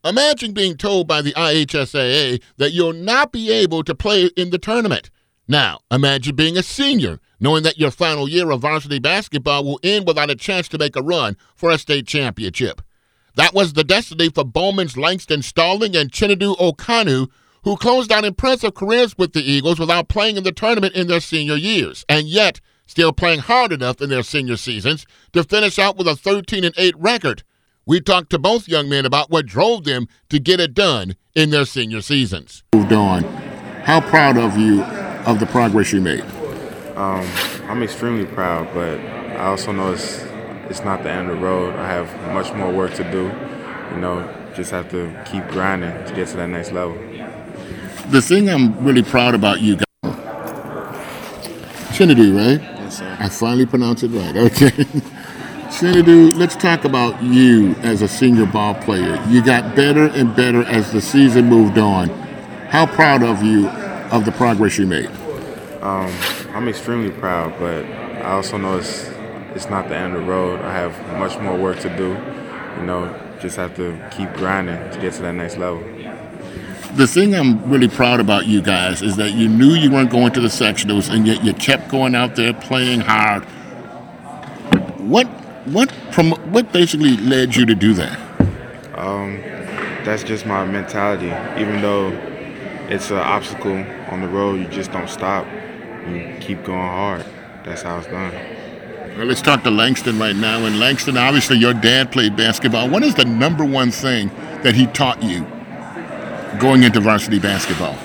Imagine being told by the IHSAA that you'll not be able to play in the tournament. Now, imagine being a senior, knowing that your final year of varsity basketball will end without a chance to make a run for a state championship. That was the destiny for Bowman's Langston Stalling and Chinedu Okanu, who closed out impressive careers with the Eagles without playing in the tournament in their senior years, and yet still playing hard enough in their senior seasons to finish out with a 13-8 record. We talked to both young men about what drove them to get it done in their senior seasons. Moved on. How proud of you of the progress you made? I'm extremely proud, but I also know it's not the end of the road. I have much more work to do. Just have to keep grinding to get to that next level. The thing I'm really proud about you guys, Chinedu, right? Yes, sir. I finally pronounced it right. Okay. Chinedu, let's talk about you as a senior ball player. You got better and better as the season moved on. How proud of you of the progress you made? I'm extremely proud, but I also know it's not the end of the road. I have much more work to do. Just have to keep grinding to get to that next level. The thing I'm really proud about you guys is that you knew you weren't going to the sectionals, and yet you kept going out there playing hard. What basically led you to do that? That's just my mentality. Even though it's an obstacle on the road, you just don't stop. You keep going hard. That's how it's done. Well, let's talk to Langston right now. And Langston, obviously your dad played basketball. What is the number one thing that he taught you going into varsity basketball?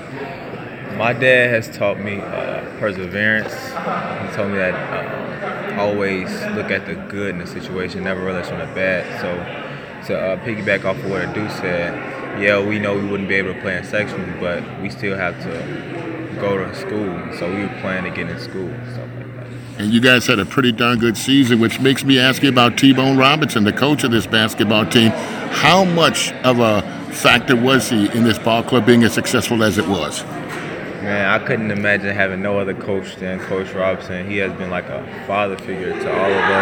My dad has taught me perseverance. He told me that always look at the good in the situation, never relish on the bad. So to piggyback off of what Deuce said, yeah, we know we wouldn't be able to play in sections, but we still have to go to school. So we were planning to get in school and stuff like that. And you guys had a pretty darn good season, which makes me ask you about T-Bone Robinson, the coach of this basketball team. How much of a factor was he in this ball club being as successful as it was? Man, I couldn't imagine having no other coach than Coach Robinson. He has been like a father figure to all of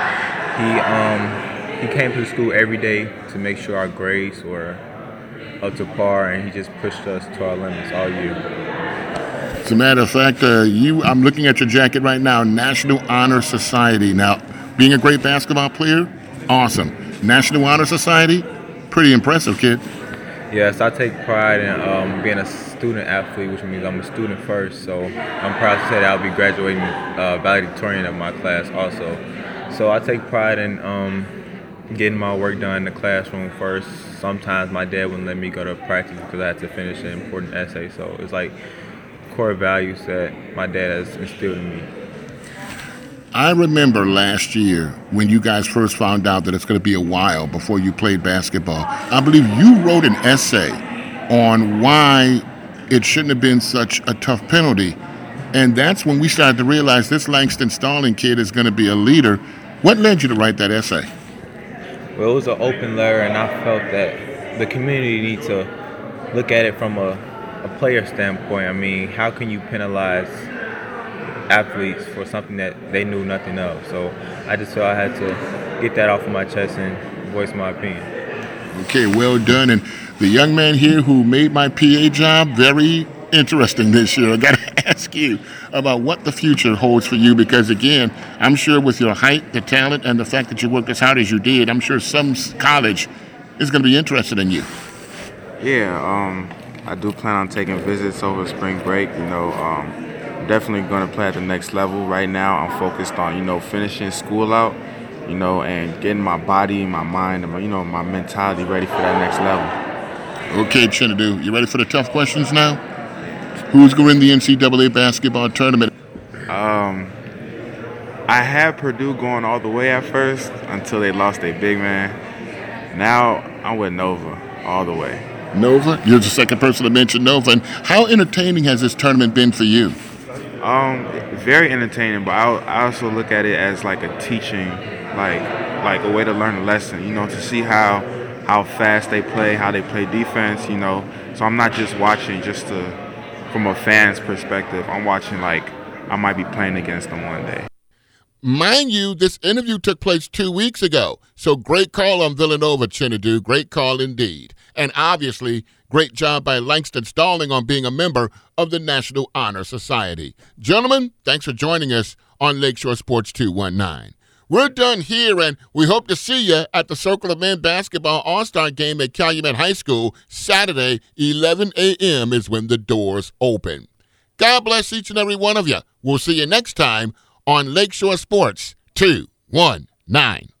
us. He came to the school every day to make sure our grades were up to par, and he just pushed us to our limits all year. As a matter of fact, I'm looking at your jacket right now, National Honor Society. Now, being a great basketball player, awesome. National Honor Society, pretty impressive, kid. Yes, I take pride in being a student athlete, which means I'm a student first. So I'm proud to say that I'll be graduating valedictorian of my class also. So I take pride in getting my work done in the classroom first. Sometimes my dad wouldn't let me go to practice because I had to finish an important essay. So it's like core values that my dad has instilled in me. I remember last year when you guys first found out that it's going to be a while before you played basketball. I believe you wrote an essay on why it shouldn't have been such a tough penalty. And that's when we started to realize this Langston Stalling kid is going to be a leader. What led you to write that essay? Well, it was an open letter, and I felt that the community needs to look at it from a player standpoint. I mean, how can you penalize athletes for something that they knew nothing of? So I just felt I had to get that off of my chest and voice my opinion. Okay, well done. And the young man here who made my PA job very interesting this year, I got to ask you about what the future holds for you, because, again, I'm sure with your height, the talent, and the fact that you worked as hard as you did, I'm sure some college is going to be interested in you. Yeah, I do plan on taking visits over spring break. Definitely going to play at the next level. Right now, I'm focused on, finishing school out, and getting my body, my mind, and my mentality ready for that next level. Okay, Chinedu, you ready for the tough questions now? Who's going to win the NCAA basketball tournament? I had Purdue going all the way at first until they lost their big man. Now I'm with Nova all the way. Nova? You're the second person to mention Nova. And how entertaining has this tournament been for you? Very entertaining, but I also look at it as like a teaching, like a way to learn a lesson, to see how fast they play, how they play defense, So I'm not just watching from a fan's perspective. I'm watching like I might be playing against them one day. mind you, this interview took place 2 weeks ago. So great call on Villanova, Chinadu. Great call indeed. And obviously, great job by Langston Stalling on being a member of the National Honor Society. Gentlemen, thanks for joining us on Lakeshore Sports 219. We're done here, and we hope to see you at the Circle of Men Basketball All-Star Game at Calumet High School. Saturday, 11 a.m. is when the doors open. God bless each and every one of you. We'll see you next time on Lakeshore Sports 219.